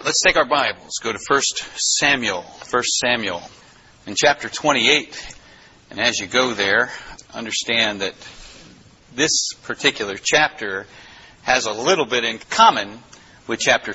Let's take our Bibles, go to 1 Samuel. In chapter 28, and as you go there, understand that this particular chapter has a little bit in common with chapter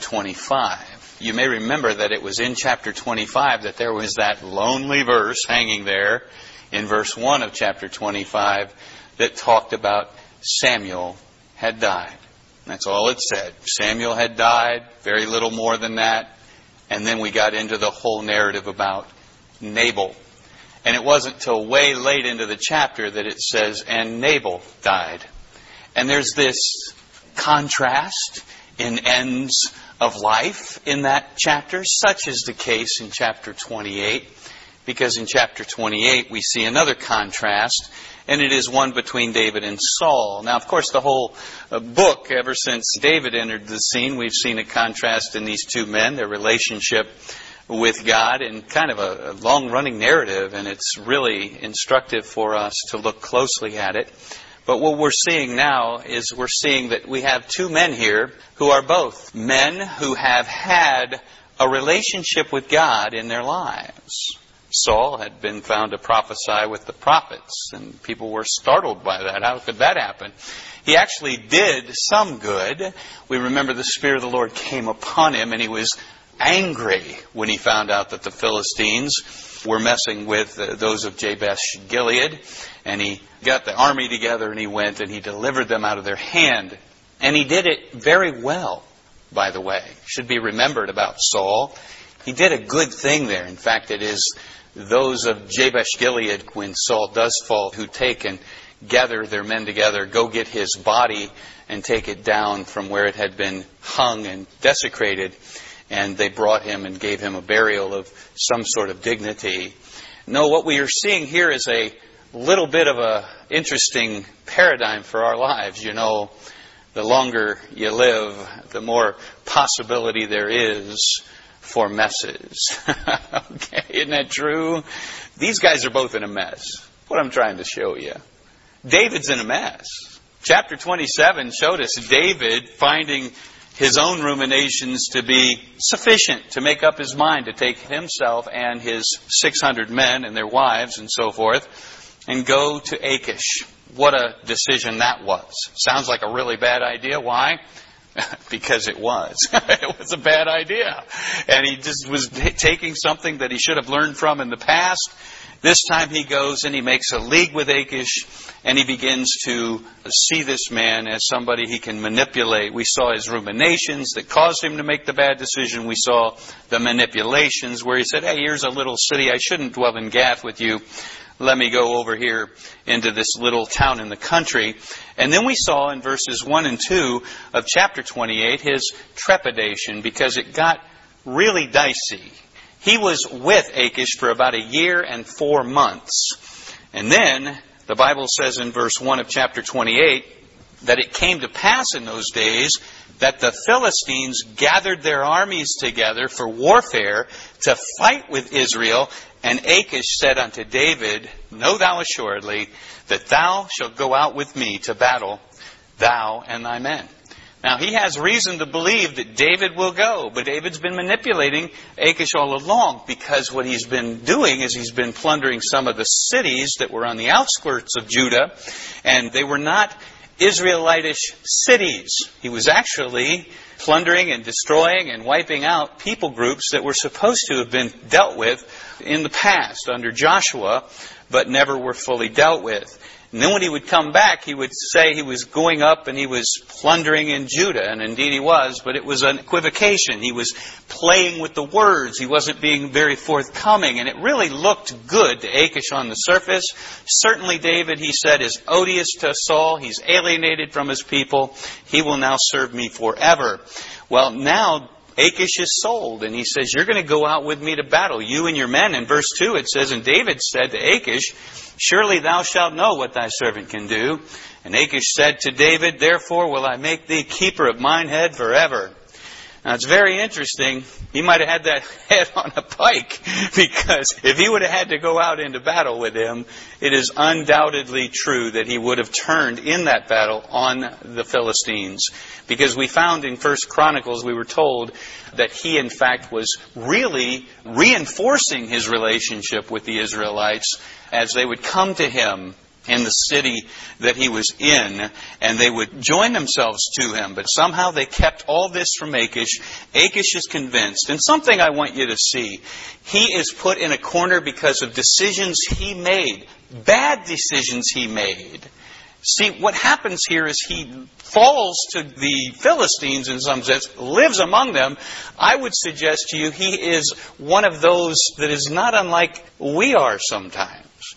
25. You may remember that it was in chapter 25 that there was that lonely verse hanging there in verse 1 of chapter 25 that talked about Samuel had died. That's all it said. Samuel had died, very little more than that. And then we got into the whole narrative about Nabal. And it wasn't till way late into the chapter that it says, and Nabal died. And there's this contrast in ends of life in that chapter, such is the case in chapter 28. Because in chapter 28 we see another contrast, and it is one between David and Saul. Now, of course, the whole book, ever since David entered the scene, we've seen a contrast in these two men, their relationship with God, and kind of a long-running narrative, and it's really instructive for us to look closely at it. But what we're seeing now is we're seeing that we have two men here who are both men who have had a relationship with God in their lives. Saul had been found to prophesy with the prophets, and people were startled by that. How could that happen? He actually did some good. We remember the Spirit of the Lord came upon him, and he was angry when he found out that the Philistines were messing with those of Jabesh Gilead. And he got the army together, and he went and he delivered them out of their hand. And he did it very well, by the way. Should be remembered about Saul. He did a good thing there. In fact, it is those of Jabesh Gilead, when Saul does fall, who take and gather their men together, go get his body and take it down from where it had been hung and desecrated. And they brought him and gave him a burial of some sort of dignity. No, what we are seeing here is a little bit of a interesting paradigm for our lives. You know, the longer you live, the more possibility there is for messes. Okay, isn't that true? These guys are both in a mess. What I'm trying to show you. David's in a mess. Chapter 27 showed us David finding his own ruminations to be sufficient to make up his mind to take himself and his 600 men and their wives and so forth and go to Achish. What a decision that was. Sounds like a really bad idea. Why? Because it was. It was a bad idea. And he just was taking something that he should have learned from in the past. This time he goes and he makes a league with Achish, and he begins to see this man as somebody he can manipulate. We saw his ruminations that caused him to make the bad decision. We saw the manipulations where he said, hey, here's a little city. I shouldn't dwell in Gath with you. Let me go over here into this little town in the country. And then we saw in verses 1 and 2 of chapter 28 his trepidation, because it got really dicey. He was with Achish for about 1 year and 4 months. And then the Bible says in verse 1 of chapter 28 that it came to pass in those days that the Philistines gathered their armies together for warfare to fight with Israel. And Achish said unto David, know thou assuredly that thou shalt go out with me to battle, thou and thy men. Now, he has reason to believe that David will go, but David's been manipulating Achish all along, because what he's been doing is he's been plundering some of the cities that were on the outskirts of Judah, and they were not Israelitish cities. He was actually plundering and destroying and wiping out people groups that were supposed to have been dealt with in the past under Joshua, but never were fully dealt with. And then when he would come back, he would say he was going up and he was plundering in Judah. And indeed he was, but it was an equivocation. He was playing with the words. He wasn't being very forthcoming. And it really looked good to Achish on the surface. Certainly David, he said, is odious to Saul. He's alienated from his people. He will now serve me forever. Well, now Achish is sold, and he says, you're going to go out with me to battle, you and your men. In verse 2 it says, and David said to Achish, surely thou shalt know what thy servant can do. And Achish said to David, therefore will I make thee keeper of mine head forever. Now, it's very interesting. He might have had that head on a pike, because if he would have had to go out into battle with him, it is undoubtedly true that he would have turned in that battle on the Philistines. Because we found in 1 Chronicles, we were told that he, in fact, was really reinforcing his relationship with the Israelites as they would come to him in the city that he was in, and they would join themselves to him. But somehow they kept all this from Achish. Achish is convinced. And something I want you to see. He is put in a corner because of decisions he made. Bad decisions he made. See, what happens here is he falls to the Philistines in some sense, lives among them. I would suggest to you he is one of those that is not unlike we are sometimes.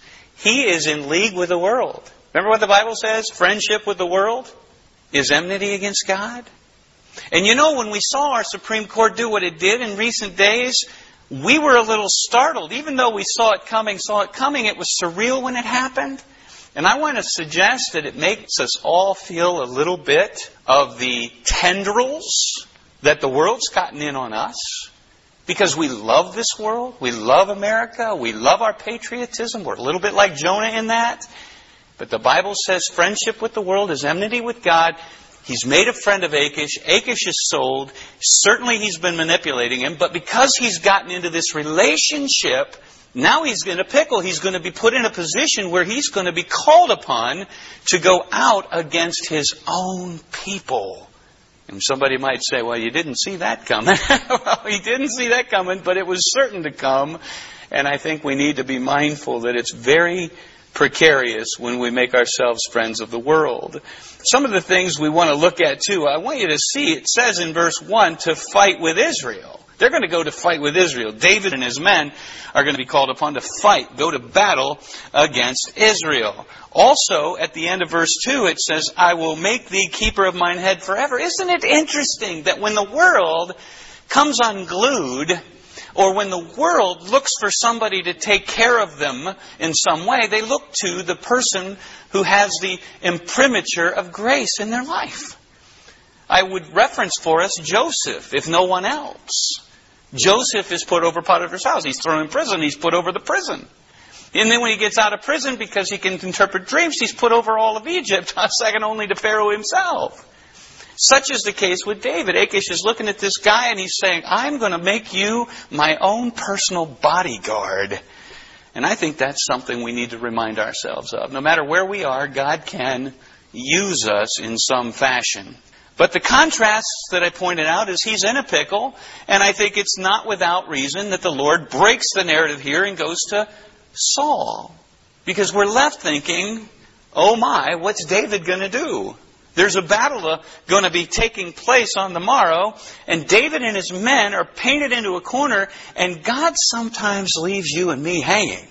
He is in league with the world. Remember what the Bible says? Friendship with the world is enmity against God. And you know, when we saw our Supreme Court do what it did in recent days, we were a little startled. Even though we saw it coming, it was surreal when it happened. And I want to suggest that it makes us all feel a little bit of the tendrils that the world's gotten in on us. Because we love this world. We love America. We love our patriotism. We're a little bit like Jonah in that. But the Bible says friendship with the world is enmity with God. He's made a friend of Achish. Achish is sold. Certainly he's been manipulating him. But because he's gotten into this relationship, now he's in a pickle. He's going to be put in a position where he's going to be called upon to go out against his own people. And somebody might say, well, you didn't see that coming. Well, he didn't see that coming, but it was certain to come. And I think we need to be mindful that it's very precarious when we make ourselves friends of the world. Some of the things we want to look at, too, I want you to see, it says in verse 1, to fight with Israel. They're going to go to fight with Israel. David and his men are going to be called upon to fight, go to battle against Israel. Also, at the end of verse 2, it says, I will make thee keeper of mine head forever. Isn't it interesting that when the world comes unglued, or when the world looks for somebody to take care of them in some way, they look to the person who has the imprimatur of grace in their life. I would reference for us Joseph, if no one else. Joseph is put over Potiphar's house. He's thrown in prison. He's put over the prison. And then when he gets out of prison, because he can interpret dreams, he's put over all of Egypt, second only to Pharaoh himself. Such is the case with David. Achish is looking at this guy and he's saying, I'm going to make you my own personal bodyguard. And I think that's something we need to remind ourselves of. No matter where we are, God can use us in some fashion. But the contrast that I pointed out is he's in a pickle, and I think it's not without reason that the Lord breaks the narrative here and goes to Saul. Because we're left thinking, oh my, what's David going to do? There's a battle going to be taking place on the morrow, and David and his men are painted into a corner, and God sometimes leaves you and me hanging.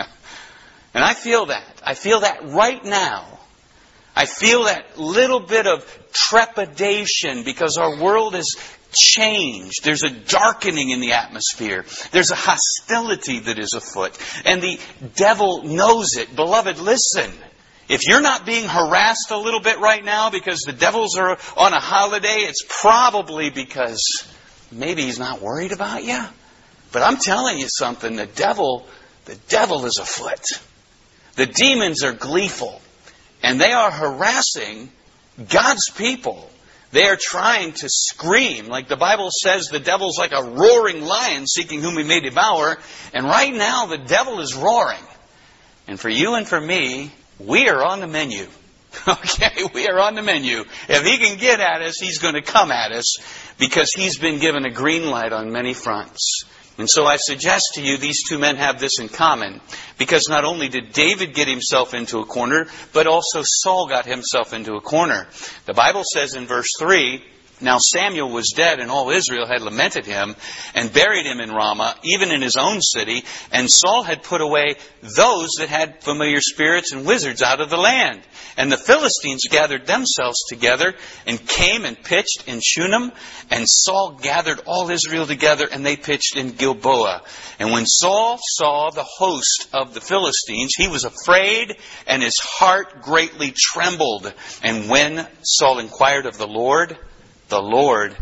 And I feel that. I feel that right now. I feel that little bit of trepidation because our world has changed. There's a darkening in the atmosphere. There's a hostility that is afoot. And the devil knows it. Beloved, listen. If you're not being harassed a little bit right now because the devils are on a holiday, it's probably because maybe he's not worried about you. But I'm telling you something, the devil is afoot. The demons are gleeful. And they are harassing God's people. They are trying to scream. Like the Bible says, the devil's like a roaring lion seeking whom he may devour. And right now, the devil is roaring. And for you and for me, we are on the menu. Okay, we are on the menu. If he can get at us, he's going to come at us because he's been given a green light on many fronts. And so I suggest to you these two men have this in common. Because not only did David get himself into a corner, but also Saul got himself into a corner. The Bible says in verse 3, Now Samuel was dead, and all Israel had lamented him, and buried him in Ramah, even in his own city. And Saul had put away those that had familiar spirits and wizards out of the land. And the Philistines gathered themselves together, and came and pitched in Shunem. And Saul gathered all Israel together, and they pitched in Gilboa. And when Saul saw the host of the Philistines, he was afraid, and his heart greatly trembled. And when Saul inquired of the Lord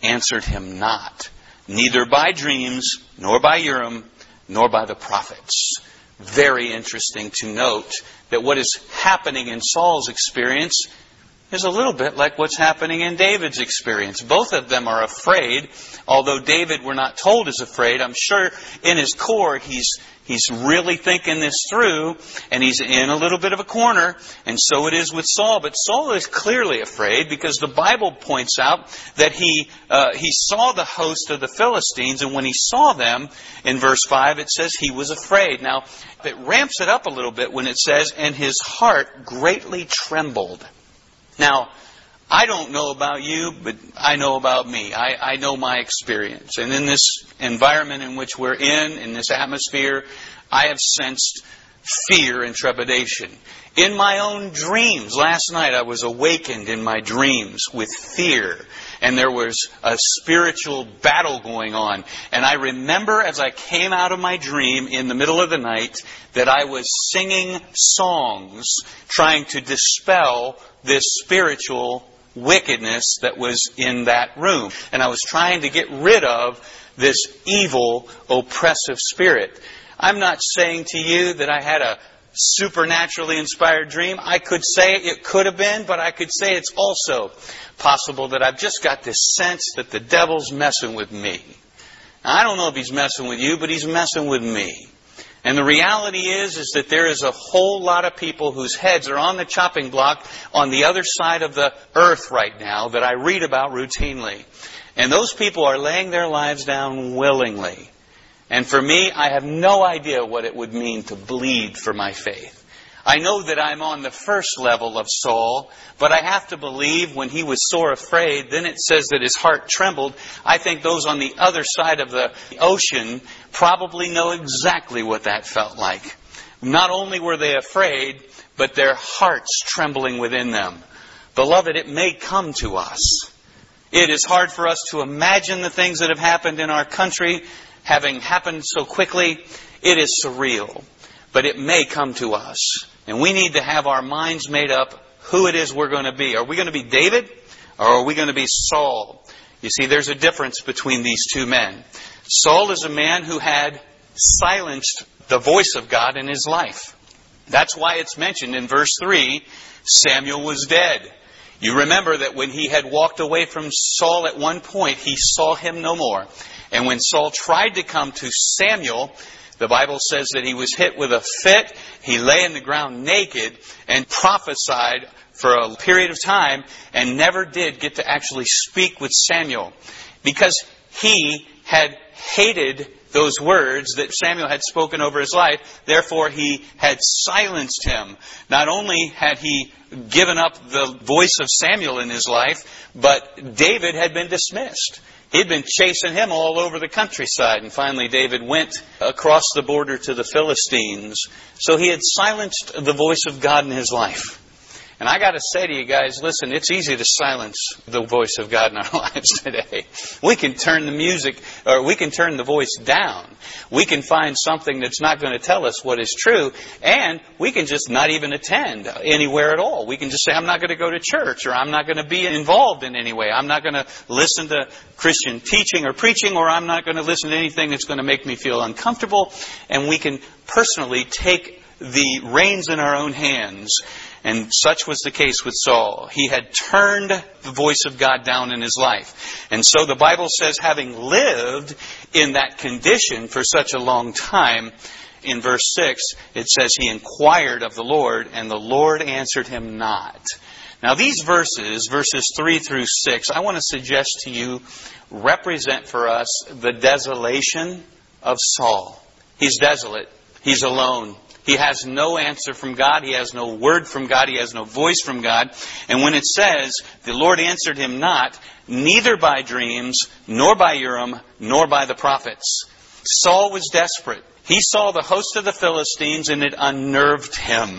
answered him not, neither by dreams, nor by Urim, nor by the prophets. Very interesting to note that what is happening in Saul's experience is a little bit like what's happening in David's experience. Both of them are afraid, although David, we're not told, is afraid. I'm sure in his core he's really thinking this through, and he's in a little bit of a corner, and so it is with Saul. But Saul is clearly afraid because the Bible points out that he saw the host of the Philistines, and when he saw them, in verse 5, it says he was afraid. Now, it ramps it up a little bit when it says, and his heart greatly trembled. Now, I don't know about you, but I know about me. I know my experience. And in this environment in which we're in this atmosphere, I have sensed fear and trepidation. In my own dreams, last night I was awakened in my dreams with fear. And there was a spiritual battle going on. And I remember as I came out of my dream in the middle of the night that I was singing songs trying to dispel this spiritual wickedness that was in that room. And I was trying to get rid of this evil, oppressive spirit. I'm not saying to you that I had a supernaturally inspired dream. I could say it could have been, but I could say it's also possible that I've just got this sense that the devil's messing with me. Now, I don't know if he's messing with you, but he's messing with me. And the reality is that there is a whole lot of people whose heads are on the chopping block on the other side of the earth right now that I read about routinely. And those people are laying their lives down willingly. And for me, I have no idea what it would mean to bleed for my faith. I know that I'm on the first level of Saul, but I have to believe when he was sore afraid, then it says that his heart trembled. I think those on the other side of the ocean probably know exactly what that felt like. Not only were they afraid, but their hearts trembling within them. Beloved, it may come to us. It is hard for us to imagine the things that have happened in our country, having happened so quickly. It is surreal. But it may come to us. And we need to have our minds made up who it is we're going to be. Are we going to be David or are we going to be Saul? You see, there's a difference between these two men. Saul is a man who had silenced the voice of God in his life. That's why it's mentioned in verse 3, Samuel was dead. You remember that when he had walked away from Saul at one point, he saw him no more. And when Saul tried to come to Samuel, the Bible says that he was hit with a fit. He lay in the ground naked and prophesied for a period of time and never did get to actually speak with Samuel because he had hated those words that Samuel had spoken over his life. Therefore, he had silenced him. Not only had he given up the voice of Samuel in his life, but David had been dismissed. He'd been chasing him all over the countryside, and finally David went across the border to the Philistines. So he had silenced the voice of God in his life. And I got to say to you guys, listen, it's easy to silence the voice of God in our lives today. We can turn the music, or we can turn the voice down. We can find something that's not going to tell us what is true, and we can just not even attend anywhere at all. We can just say, I'm not going to go to church, or I'm not going to be involved in any way. I'm not going to listen to Christian teaching or preaching, or I'm not going to listen to anything that's going to make me feel uncomfortable. And we can personally take the reins in our own hands. And such was the case with Saul. He had turned the voice of God down in his life. And so the Bible says, having lived in that condition for such a long time, in verse 6, it says he inquired of the Lord, and the Lord answered him not. Now these verses 3 through 6, I want to suggest to you, represent for us the desolation of Saul. He's desolate. He's alone. He has no answer from God. He has no word from God. He has no voice from God. And when it says, the Lord answered him not, neither by dreams, nor by Urim, nor by the prophets. Saul was desperate. He saw the host of the Philistines and it unnerved him.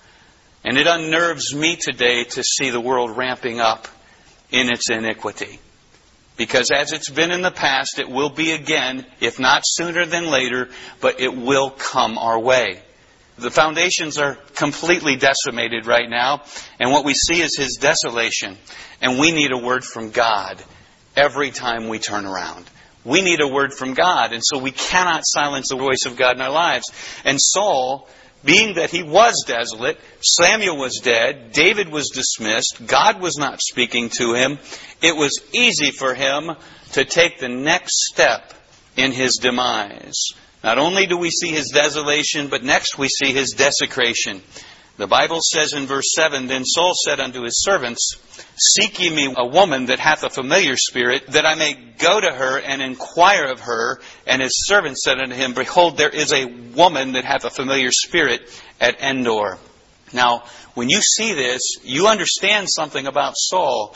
And it unnerves me today to see the world ramping up in its iniquity. Because as it's been in the past, it will be again, if not sooner than later, but it will come our way. The foundations are completely decimated right now, and what we see is His desolation. And we need a word from God. every time we turn around. We need a word from God, and so we cannot silence the voice of God in our lives. And Saul, being that he was desolate, Samuel was dead, David was dismissed, God was not speaking to him, it was easy for him to take the next step in his demise. Not only do we see his desolation, but next we see his desecration. The Bible says in verse 7, Then Saul said unto his servants, Seek ye me a woman that hath a familiar spirit, that I may go to her and inquire of her. And his servant said unto him, Behold, there is a woman that hath a familiar spirit at Endor. Now, when you see this, you understand something about Saul.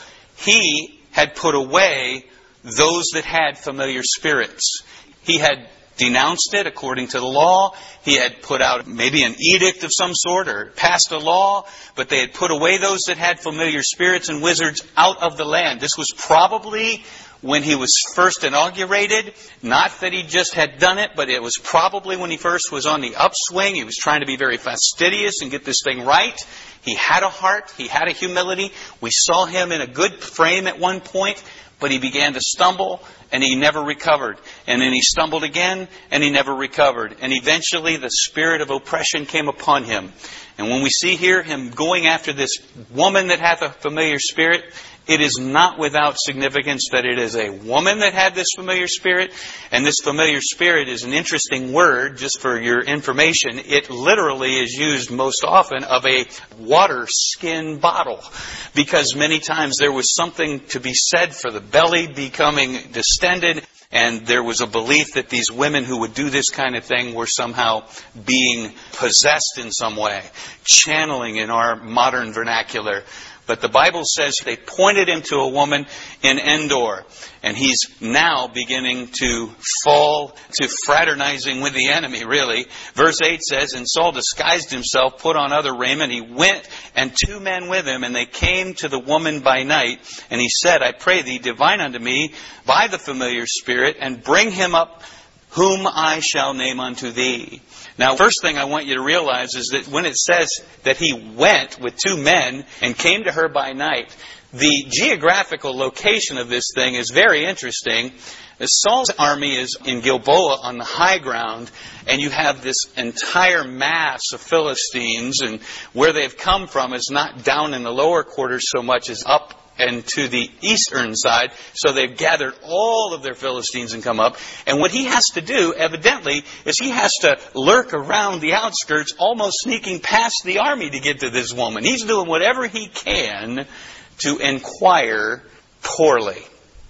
He had put away those that had familiar spirits. He had denounced it according to the law. He had put out maybe an edict of some sort or passed a law, but they had put away those that had familiar spirits and wizards out of the land. This was probably when he was first inaugurated. Not that he just had done it, but it was probably when he first was on the upswing. He was trying to be very fastidious and get this thing right. He had a heart. He had a humility. We saw him in a good frame at one point, but he began to stumble, and he never recovered. And then he stumbled again, and he never recovered. And eventually the spirit of oppression came upon him. And when we see here him going after this woman that hath a familiar spirit, it is not without significance that it is a woman that had this familiar spirit. And this familiar spirit is an interesting word, just for your information. It literally is used most often of a water skin bottle. Because many times there was something to be said for the belly becoming distended. And there was a belief that these women who would do this kind of thing were somehow being possessed in some way. Channeling in our modern vernacular. But the Bible says they pointed him to a woman in Endor. And he's now beginning to fall to fraternizing with the enemy, really. Verse 8 says, And Saul disguised himself, put on other raiment. He went, and 2 men with him, and they came to the woman by night. And he said, I pray thee, divine unto me by the familiar spirit, and bring him up, whom I shall name unto thee. Now, first thing I want you to realize is that when it says that he went with 2 men and came to her by night, the geographical location of this thing is very interesting. Saul's army is in Gilboa on the high ground, and you have this entire mass of Philistines, and where they've come from is not down in the lower quarters so much as up and to the eastern side. So they've gathered all of their Philistines and come up. And what he has to do, evidently, is he has to lurk around the outskirts, almost sneaking past the army to get to this woman. He's doing whatever he can to inquire poorly.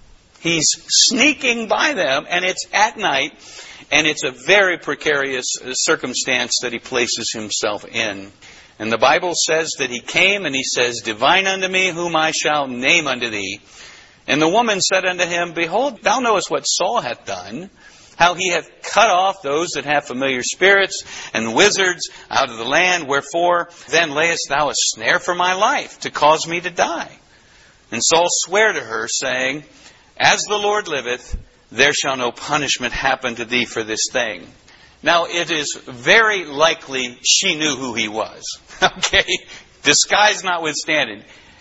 He's sneaking by them, and it's at night, and it's a very precarious circumstance that he places himself in. And the Bible says that he came, and he says, Divine unto me, whom I shall name unto thee. And the woman said unto him, Behold, thou knowest what Saul hath done, how he hath cut off those that have familiar spirits and wizards out of the land. Wherefore then layest thou a snare for my life, to cause me to die? And Saul sware to her, saying, As the Lord liveth, there shall no punishment happen to thee for this thing. Now, it is very likely she knew who he was. Okay? Disguise notwithstanding.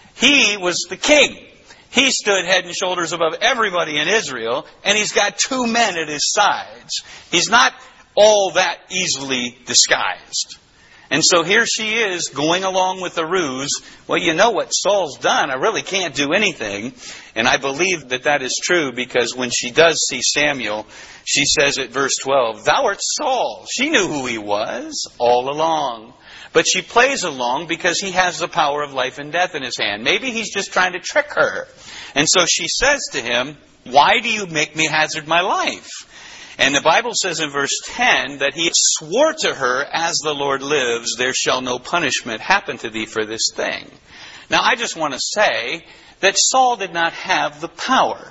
He was the king. He stood head and shoulders above everybody in Israel, and he's got 2 men at his sides. He's not all that easily disguised. And so here she is going along with the ruse. Well, you know what Saul's done. I really can't do anything. And I believe that that is true, because when she does see Samuel, she says at verse 12, Thou art Saul. She knew who he was all along. But she plays along because he has the power of life and death in his hand. Maybe he's just trying to trick her. And so she says to him, Why do you make me hazard my life? And the Bible says in verse 10 that he swore to her, As the Lord lives, there shall no punishment happen to thee for this thing. Now, I just want to say that Saul did not have the power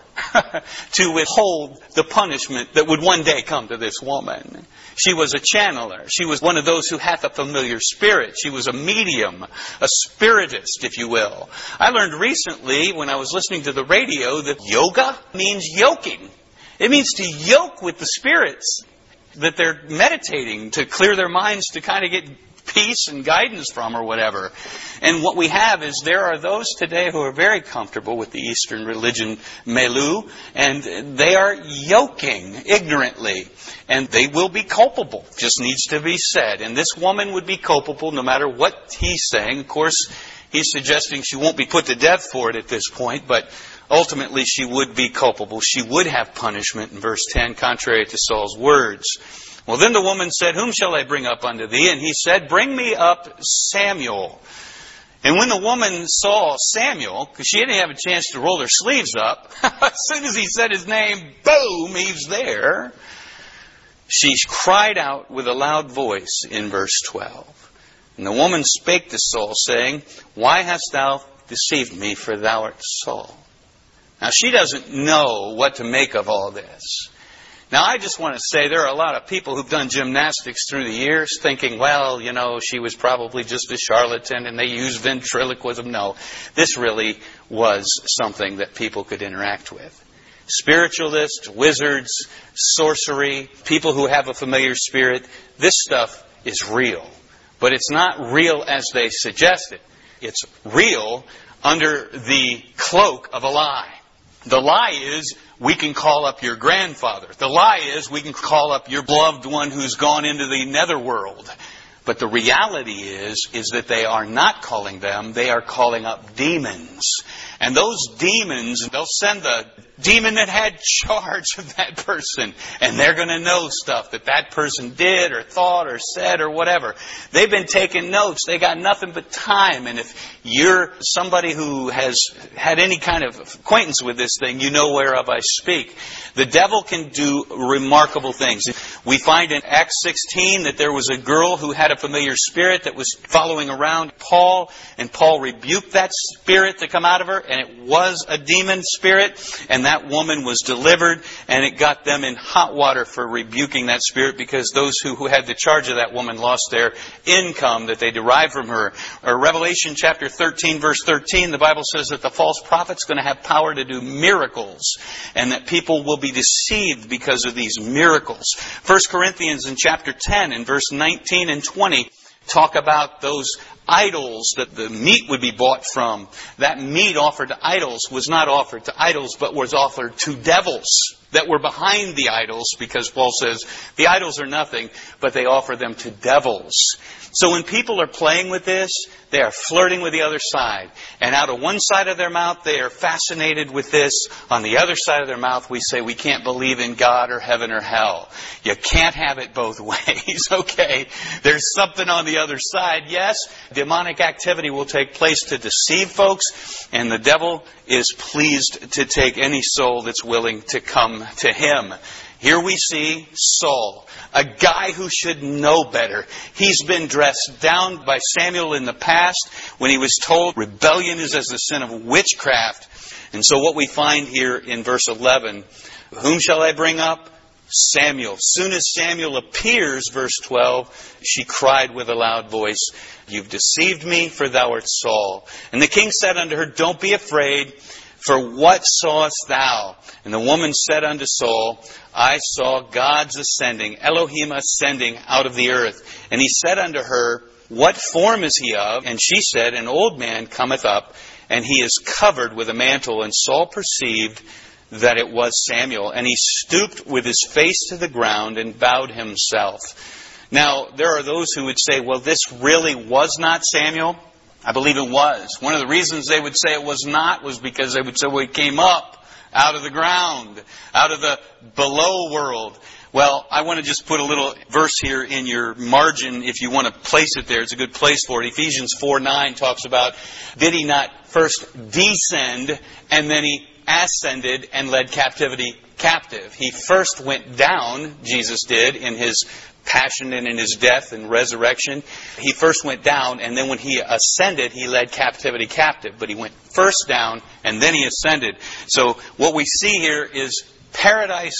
to withhold the punishment that would one day come to this woman. She was a channeler. She was one of those who hath a familiar spirit. She was a medium, a spiritist, if you will. I learned recently when I was listening to the radio that yoga means yoking. It means to yoke with the spirits, that they're meditating to clear their minds, to kind of get peace and guidance from or whatever. And what we have is there are those today who are very comfortable with the Eastern religion milieu, and they are yoking ignorantly. And they will be culpable, just needs to be said. And this woman would be culpable no matter what he's saying. Of course, he's suggesting she won't be put to death for it at this point, but ultimately she would be culpable. She would have punishment in verse 10, contrary to Saul's words. Well, then the woman said, "Whom shall I bring up unto thee?" And he said, "Bring me up Samuel." And when the woman saw Samuel, because she didn't have a chance to roll her sleeves up, as soon as he said his name, boom, he's there. She cried out with a loud voice in verse 12. And the woman spake to Saul, saying, "Why hast thou deceived me, for thou art Saul?" Now, she doesn't know what to make of all this. Now, I just want to say there are a lot of people who've done gymnastics through the years thinking, well, she was probably just a charlatan and they used ventriloquism. No, this really was something that people could interact with. Spiritualists, wizards, sorcery, people who have a familiar spirit, this stuff is real. But it's not real as they suggest it. It's real under the cloak of a lie. The lie is we can call up your grandfather. The lie is we can call up your beloved one who's gone into the netherworld. But the reality is that they are not calling them, they are calling up demons. And those demons, they'll send the demon that had charge of that person. And they're going to know stuff that person did or thought or said or whatever. They've been taking notes. They got nothing but time. And if you're somebody who has had any kind of acquaintance with this thing, you know whereof I speak. The devil can do remarkable things. We find in Acts 16 that there was a girl who had a familiar spirit that was following around Paul. And Paul rebuked that spirit to come out of her. And it was a demon spirit. And that woman was delivered, and it got them in hot water for rebuking that spirit, because those who had the charge of that woman lost their income that they derived from her. Or Revelation chapter 13, verse 13, the Bible says that the false prophet's going to have power to do miracles, and that people will be deceived because of these miracles. 1 Corinthians in chapter 10, in verse 19 and 20, talk about those idols that the meat would be bought from. That meat offered to idols was not offered to idols, but was offered to devils that were behind the idols, because Paul says the idols are nothing, but they offer them to devils. So when people are playing with this, they are flirting with the other side. And out of one side of their mouth, they are fascinated with this. On the other side of their mouth, we say we can't believe in God or heaven or hell. You can't have it both ways, okay? There's something on the other side. Yes, demonic activity will take place to deceive folks, and the devil is pleased to take any soul that's willing to come to him. Here we see Saul, a guy who should know better. He's been dressed down by Samuel in the past when he was told rebellion is as the sin of witchcraft. And so what we find here in verse 11, whom shall I bring up? Samuel. Soon as Samuel appears, verse 12, she cried with a loud voice, "You've deceived me, for thou art Saul." And the king said unto her, "Don't be afraid, for what sawest thou?" And the woman said unto Saul, "I saw God's ascending, Elohim ascending out of the earth." And he said unto her, "What form is he of?" And she said, "An old man cometh up, and he is covered with a mantle." And Saul perceived that it was Samuel, and he stooped with his face to the ground and bowed himself. Now, there are those who would say, well, this really was not Samuel. I believe it was. One of the reasons they would say it was not was because they would say, well, he came up out of the ground, out of the below world. Well, I want to just put a little verse here in your margin if you want to place it there. It's a good place for it. Ephesians 4:9 talks about, did he not first descend and then he ascended and led captivity captive? He first went down, Jesus did, in his passion and in his death and resurrection. He first went down, and then when he ascended, he led captivity captive. But he went first down, and then he ascended. So what we see here is paradise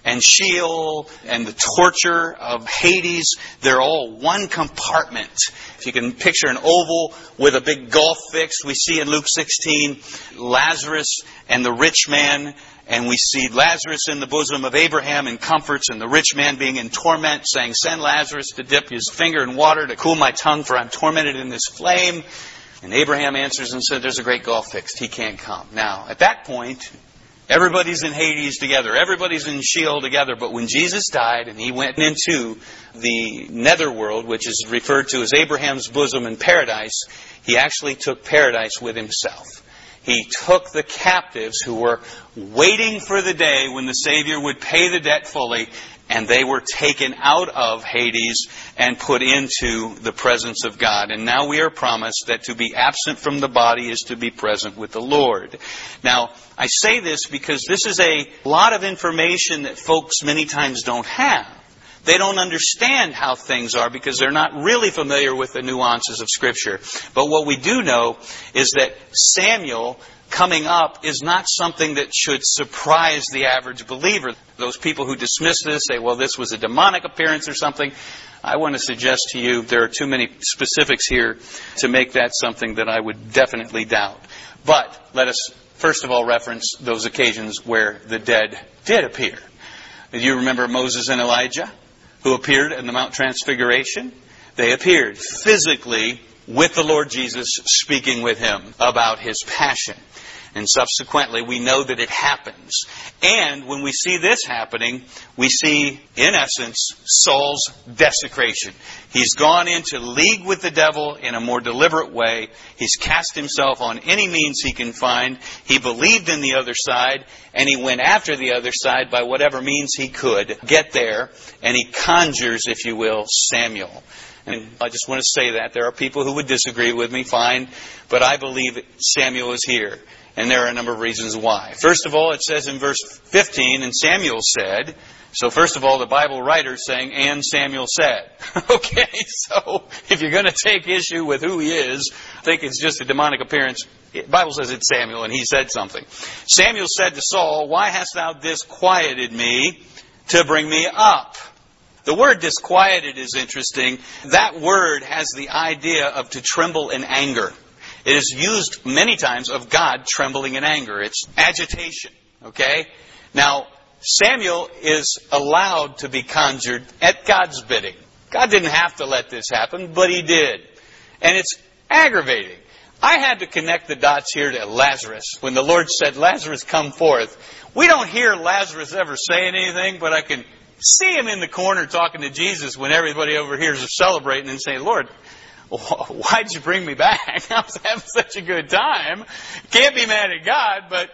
and Sheol and the torture of Hades, they're all one compartment. If you can picture an oval with a big gulf fixed, we see in Luke 16 Lazarus and the rich man, and we see Lazarus in the bosom of Abraham in comforts, and the rich man being in torment, saying, "Send Lazarus to dip his finger in water to cool my tongue, for I'm tormented in this flame." And Abraham answers and said, "There's a great gulf fixed. He can't come." Now, at that point, everybody's in Hades together. Everybody's in Sheol together. But when Jesus died and He went into the netherworld, which is referred to as Abraham's bosom in paradise, He actually took paradise with Himself. He took the captives who were waiting for the day when the Savior would pay the debt fully, and they were taken out of Hades and put into the presence of God. And now we are promised that to be absent from the body is to be present with the Lord. Now, I say this because this is a lot of information that folks many times don't have. They don't understand how things are because they're not really familiar with the nuances of Scripture. But what we do know is that Samuel coming up is not something that should surprise the average believer. Those people who dismiss this, say, well, this was a demonic appearance or something. I want to suggest to you there are too many specifics here to make that something that I would definitely doubt. But let us first of all reference those occasions where the dead did appear. You remember Moses and Elijah, who appeared in the Mount Transfiguration? They appeared physically with the Lord Jesus, speaking with Him about His passion. And subsequently, we know that it happens. And when we see this happening, we see, in essence, Saul's desecration. He's gone into league with the devil in a more deliberate way. He's cast himself on any means he can find. He believed in the other side, and he went after the other side by whatever means he could get there. And he conjures, if you will, Samuel. And I just want to say that. There are people who would disagree with me, fine. But I believe Samuel is here. And there are a number of reasons why. First of all, it says in verse 15, and Samuel said. So first of all, the Bible writer is saying, and Samuel said. Okay, so if you're going to take issue with who he is, I think it's just a demonic appearance. The Bible says it's Samuel, and he said something. Samuel said to Saul, "Why hast thou disquieted me to bring me up?" The word disquieted is interesting. That word has the idea of to tremble in anger. It is used many times of God trembling in anger. It's agitation. Okay? Now, Samuel is allowed to be conjured at God's bidding. God didn't have to let this happen, but He did. And it's aggravating. I had to connect the dots here to Lazarus. When the Lord said, "Lazarus, come forth." We don't hear Lazarus ever saying anything, but I can see him in the corner talking to Jesus when everybody over here is celebrating and saying, "Lord, why'd you bring me back? I was having such a good time." Can't be mad at God, but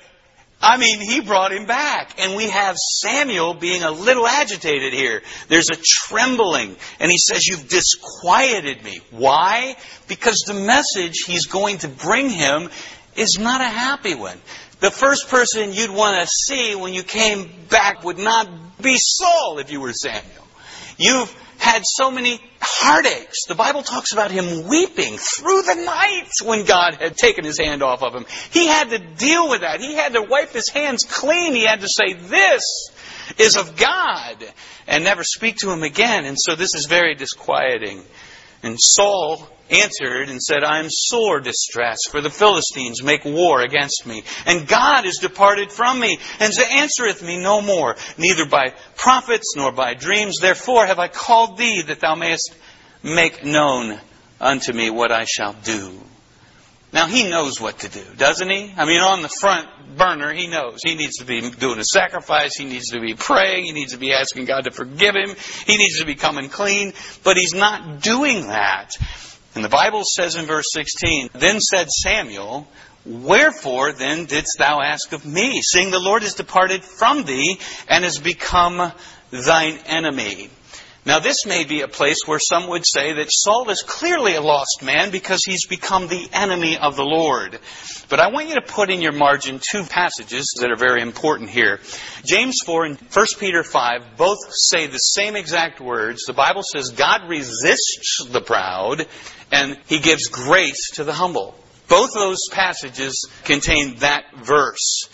He brought him back. And we have Samuel being a little agitated here. There's a trembling. And he says, "You've disquieted me." Why? Because the message he's going to bring him is not a happy one. The first person you'd want to see when you came back would not be Saul if you were Samuel. You've had so many heartaches. The Bible talks about him weeping through the night when God had taken His hand off of him. He had to deal with that. He had to wipe his hands clean. He had to say, "This is of God," and never speak to Him again. And so this is very disquieting. And Saul answered and said, "I am sore distressed, for the Philistines make war against me, and God is departed from me, and answereth me no more, neither by prophets nor by dreams. Therefore have I called thee, that thou mayest make known unto me what I shall do." Now he knows what to do, doesn't he? On the front burner, he knows. He needs to be doing a sacrifice. He needs to be praying. He needs to be asking God to forgive him. He needs to be coming clean. But he's not doing that. And the Bible says in verse 16, "Then said Samuel, Wherefore then didst thou ask of me, seeing the Lord is departed from thee, and is become thine enemy?" Now this may be a place where some would say that Saul is clearly a lost man because he's become the enemy of the Lord. But I want you to put in your margin two passages that are very important here. James 4 and 1 Peter 5 both say the same exact words. The Bible says God resists the proud and He gives grace to the humble. Both those passages contain that verse.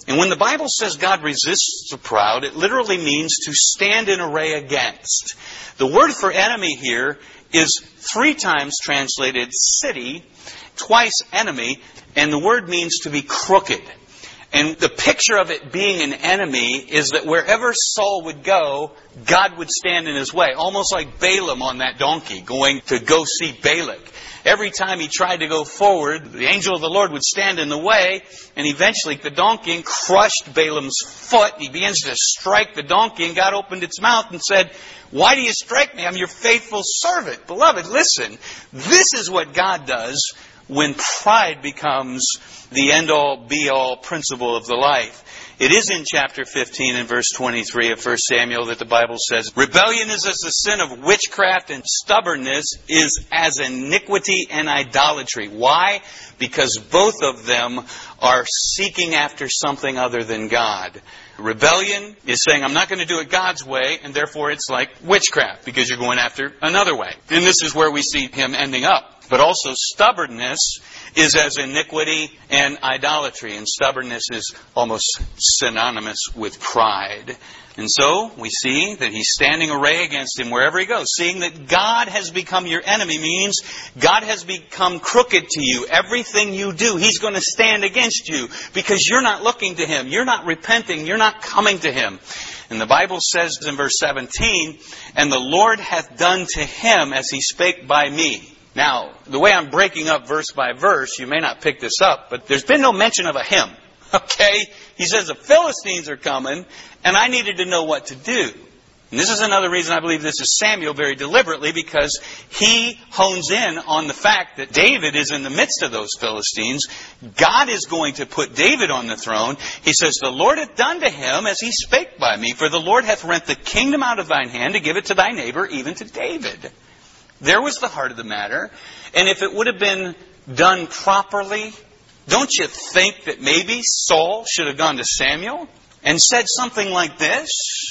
And when the Bible says God resists the proud, it literally means to stand in array against. The word for enemy here is 3 times translated city, twice enemy, and the word means to be crooked. And the picture of it being an enemy is that wherever Saul would go, God would stand in his way. Almost like Balaam on that donkey going to go see Balak. Every time he tried to go forward, the angel of the Lord would stand in the way, and eventually the donkey crushed Balaam's foot. He begins to strike the donkey, and God opened its mouth and said, "Why do you strike me? I'm your faithful servant." Beloved, listen, this is what God does when pride becomes the end-all, be-all principle of the life. It is in chapter 15 and verse 23 of 1 Samuel that the Bible says, "Rebellion is as the sin of witchcraft, and stubbornness is as iniquity and idolatry." Why? Because both of them are seeking after something other than God. Rebellion is saying, I'm not going to do it God's way, and therefore it's like witchcraft, because you're going after another way. And this is where we see him ending up. But also stubbornness is as iniquity and idolatry. And stubbornness is almost synonymous with pride. And so we see that he's standing array against him wherever he goes. Seeing that God has become your enemy means God has become crooked to you. Everything you do, he's going to stand against you because you're not looking to him. You're not repenting. You're not coming to him. And the Bible says in verse 17, "And the Lord hath done to him as he spake by me." Now, the way I'm breaking up verse by verse, you may not pick this up, but there's been no mention of a him. Okay? He says the Philistines are coming, and I needed to know what to do. And this is another reason I believe this is Samuel very deliberately, because he hones in on the fact that David is in the midst of those Philistines. God is going to put David on the throne. He says, "The Lord hath done to him as he spake by me, for the Lord hath rent the kingdom out of thine hand to give it to thy neighbor, even to David." There was the heart of the matter. And if it would have been done properly, don't you think that maybe Saul should have gone to Samuel and said something like this?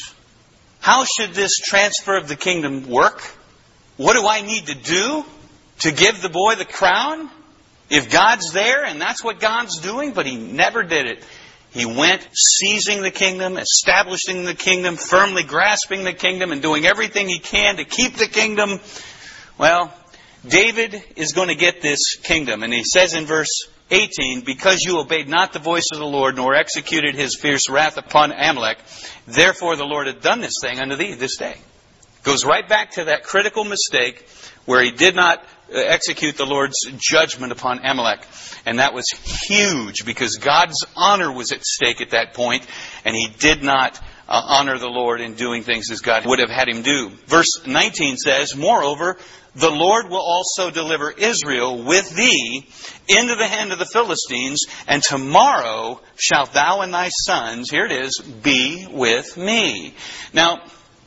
"How should this transfer of the kingdom work? What do I need to do to give the boy the crown? If God's there and that's what God's doing," but he never did it. He went seizing the kingdom, establishing the kingdom, firmly grasping the kingdom, and doing everything he can to keep the kingdom. Well, David is going to get this kingdom. And he says in verse 18, "Because you obeyed not the voice of the Lord, nor executed his fierce wrath upon Amalek, therefore the Lord hath done this thing unto thee this day." Goes right back to that critical mistake where he did not execute the Lord's judgment upon Amalek. And that was huge, because God's honor was at stake at that point, and he did not honor the Lord in doing things as God would have had him do. Verse 19 says, "Moreover, the Lord will also deliver Israel with thee into the hand of the Philistines, and tomorrow shalt thou and thy sons," here it is, "be with me." Now,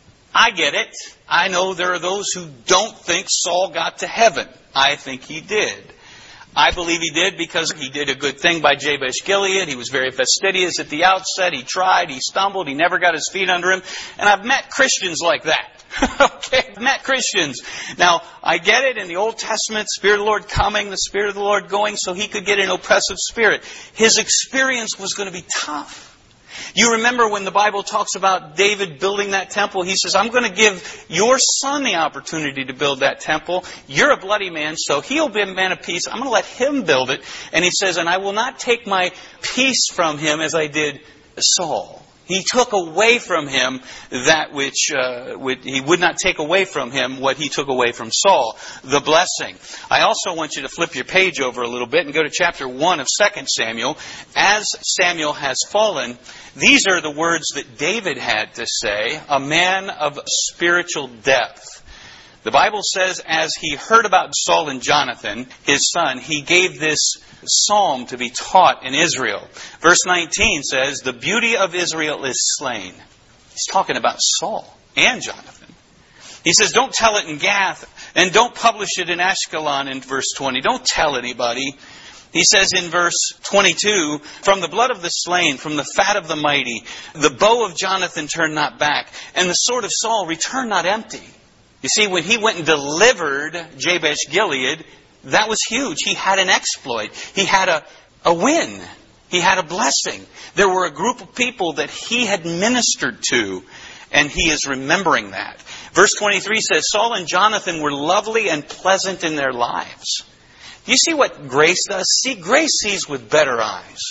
I get it. I know there are those who don't think Saul got to heaven. I think he did. I believe he did because he did a good thing by Jabesh Gilead. He was very fastidious at the outset. He tried, he stumbled, he never got his feet under him. And I've met Christians like that. Okay, I've met Christians. Now, I get it in the Old Testament, Spirit of the Lord coming, the Spirit of the Lord going, so he could get an oppressive spirit. His experience was going to be tough. You remember when the Bible talks about David building that temple, he says, "I'm going to give your son the opportunity to build that temple. You're a bloody man, so he'll be a man of peace. I'm going to let him build it." And he says, "And I will not take my peace from him as I did Saul." He took away from him that which he would not take away from him what he took away from Saul, the blessing. I also want you to flip your page over a little bit and go to chapter 1 of 2 Samuel. As Samuel has fallen, these are the words that David had to say, a man of spiritual depth. The Bible says, as he heard about Saul and Jonathan, his son, he gave this psalm to be taught in Israel. Verse 19 says, "The beauty of Israel is slain." He's talking about Saul and Jonathan. He says, "Don't tell it in Gath, and don't publish it in Ashkelon," in verse 20. Don't tell anybody. He says in verse 22, "From the blood of the slain, from the fat of the mighty, the bow of Jonathan turned not back, and the sword of Saul returned not empty." You see, when he went and delivered Jabesh Gilead, that was huge. He had an exploit. He had a win. He had a blessing. There were a group of people that he had ministered to, and he is remembering that. Verse 23 says, Saul and Jonathan were lovely and pleasant in their lives. Do you see what grace does? See, grace sees with better eyes.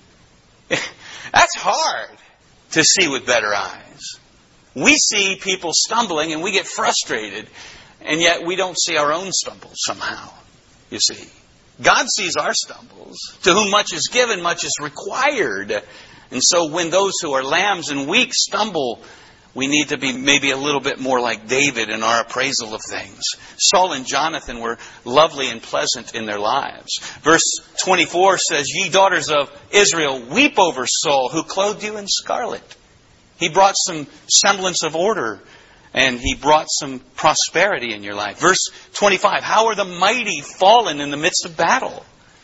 That's hard to see with better eyes. We see people stumbling and we get frustrated, and yet we don't see our own stumbles somehow, you see. God sees our stumbles. To whom much is given, much is required. And so when those who are lambs and weak stumble, we need to be maybe a little bit more like David in our appraisal of things. Saul and Jonathan were lovely and pleasant in their lives. Verse 24 says, Ye daughters of Israel, weep over Saul, who clothed you in scarlet. He brought some semblance of order, and he brought some prosperity in your life. Verse 25, how are the mighty fallen in the midst of battle?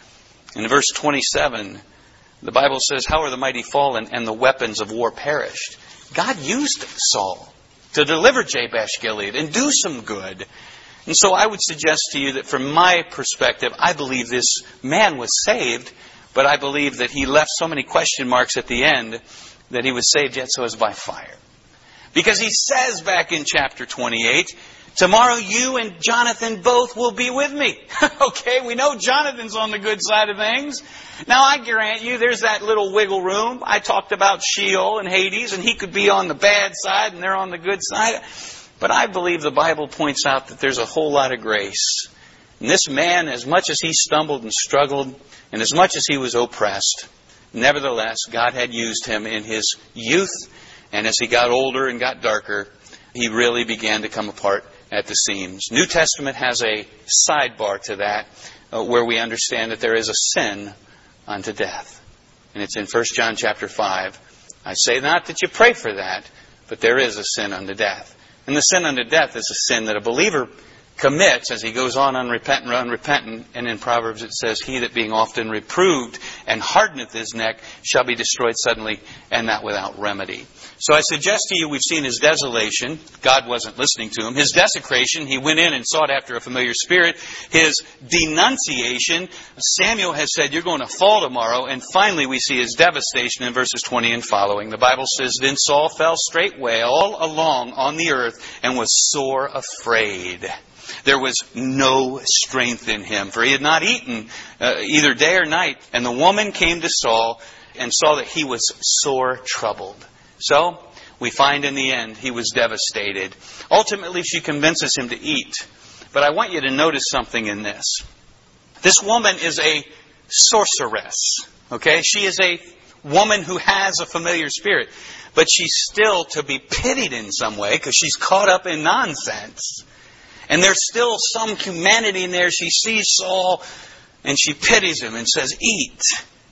In verse 27, the Bible says, how are the mighty fallen and the weapons of war perished? God used Saul to deliver Jabesh Gilead and do some good. And so I would suggest to you that from my perspective, I believe this man was saved, but I believe that he left so many question marks at the end that he was saved yet so as by fire. Because he says back in chapter 28, tomorrow you and Jonathan both will be with me. Okay, we know Jonathan's on the good side of things. Now I grant you there's that little wiggle room. I talked about Sheol and Hades, and he could be on the bad side and they're on the good side. But I believe the Bible points out that there's a whole lot of grace. And this man, as much as he stumbled and struggled, and as much as he was oppressed, nevertheless, God had used him in his youth. And as he got older and got darker, he really began to come apart at the seams. New Testament has a sidebar to that where we understand that there is a sin unto death. And it's in 1 John chapter 5. I say not that you pray for that, but there is a sin unto death. And the sin unto death is a sin that a believer commits as he goes on unrepentant. And in Proverbs it says, He that being often reproved and hardeneth his neck shall be destroyed suddenly, and that without remedy. So I suggest to you, we've seen his desolation. God wasn't listening to him. His desecration, he went in and sought after a familiar spirit. His denunciation, Samuel has said, you're going to fall tomorrow. And finally we see his devastation in verses 20 and following. The Bible says, Then Saul fell straightway all along on the earth and was sore afraid. There was no strength in him, for he had not eaten either day or night. And the woman came to Saul and saw that he was sore troubled. So, we find in the end, he was devastated. Ultimately, she convinces him to eat. But I want you to notice something in this. This woman is a sorceress. Okay? She is a woman who has a familiar spirit. But she's still to be pitied in some way because she's caught up in nonsense. And there's still some humanity in there. She sees Saul and she pities him and says, Eat.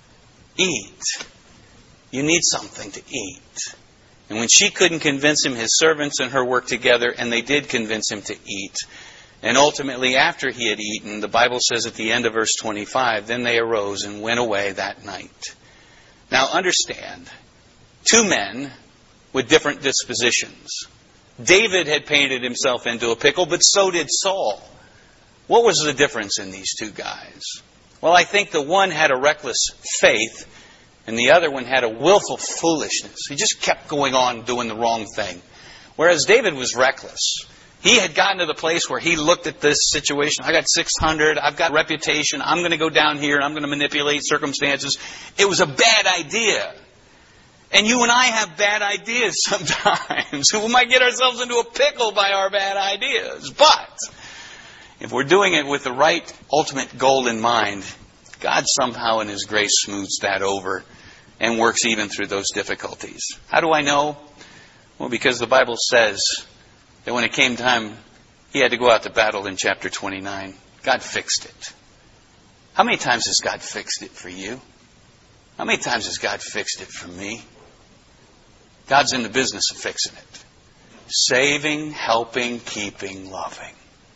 Eat. You need something to eat. And when she couldn't convince him, his servants and her worked together, and they did convince him to eat. And ultimately, after he had eaten, the Bible says at the end of verse 25, then they arose and went away that night. Now understand, two men with different dispositions. David had painted himself into a pickle, but so did Saul. What was the difference in these two guys? Well, I think the one had a reckless faith, and the other one had a willful foolishness. He just kept going on doing the wrong thing. Whereas David was reckless. He had gotten to the place where he looked at this situation. I got 600. I've got reputation. I'm going to go down here and I'm going to manipulate circumstances. It was a bad idea. And you and I have bad ideas sometimes. We might get ourselves into a pickle by our bad ideas. But if we're doing it with the right ultimate goal in mind, God somehow in His grace smooths that over and works even through those difficulties. How do I know? Well, because the Bible says that when it came time, he had to go out to battle in chapter 29. God fixed it. How many times has God fixed it for you? How many times has God fixed it for me? God's in the business of fixing it. Saving, helping, keeping, loving.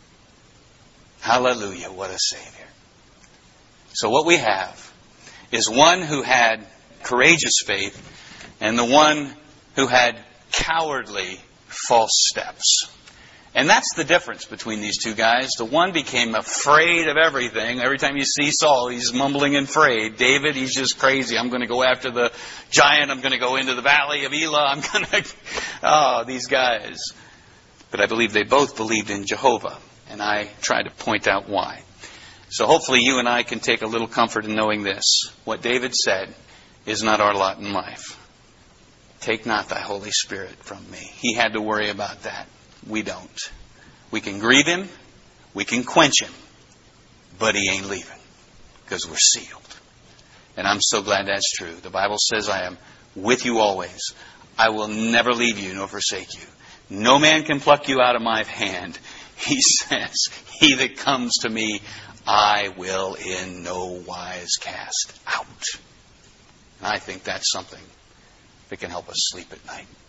Hallelujah, what a Savior. So what we have is one who had courageous faith and the one who had cowardly false steps. And that's the difference between these two guys. The one became afraid of everything. Every time you see Saul, he's mumbling and afraid. David, he's just crazy. I'm going to go after the giant. I'm going to go into the valley of Elah. I'm going to... Oh, these guys. But I believe they both believed in Jehovah. And I try to point out why. So hopefully you and I can take a little comfort in knowing this. What David said is not our lot in life. Take not thy Holy Spirit from me. He had to worry about that. We don't. We can grieve him. We can quench him. But he ain't leaving. Because we're sealed. And I'm so glad that's true. The Bible says, I am with you always. I will never leave you nor forsake you. No man can pluck you out of my hand. He says, he that comes to me, I will in no wise cast out. And I think that's something that can help us sleep at night.